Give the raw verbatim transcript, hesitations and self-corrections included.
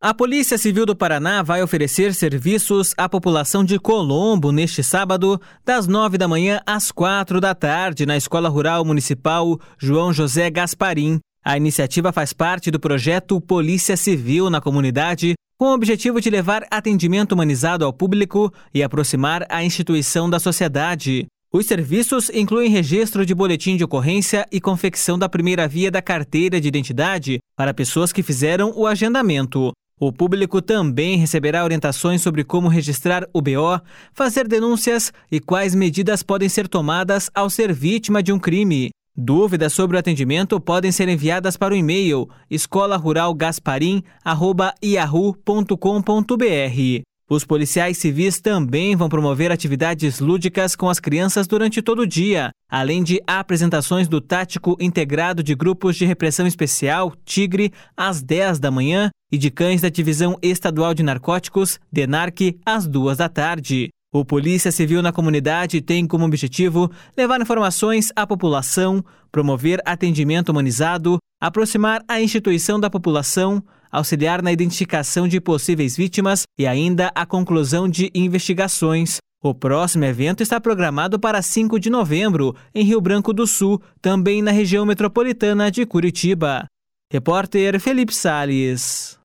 A Polícia Civil do Paraná vai oferecer serviços à população de Colombo neste sábado, das nove da manhã às quatro da tarde, na Escola Rural Municipal João José Gasparim. A iniciativa faz parte do projeto Polícia Civil na Comunidade, com o objetivo de levar atendimento humanizado ao público e aproximar a instituição da sociedade. Os serviços incluem registro de boletim de ocorrência e confecção da primeira via da carteira de identidade para pessoas que fizeram o agendamento. O público também receberá orientações sobre como registrar o B O, fazer denúncias e quais medidas podem ser tomadas ao ser vítima de um crime. Dúvidas sobre o atendimento podem ser enviadas para o e-mail escola rural gasparim arroba yahoo ponto com ponto br. Os policiais civis também vão promover atividades lúdicas com as crianças durante todo o dia, além de apresentações do Tático Integrado de Grupos de Repressão Especial, Tigre, às dez da manhã, e de cães da Divisão Estadual de Narcóticos, DENARC, às duas da tarde. O Polícia Civil na Comunidade tem como objetivo levar informações à população, promover atendimento humanizado, aproximar a instituição da população, auxiliar na identificação de possíveis vítimas e ainda a conclusão de investigações. O próximo evento está programado para cinco de novembro, em Rio Branco do Sul, também na região metropolitana de Curitiba. Repórter Felipe Salles.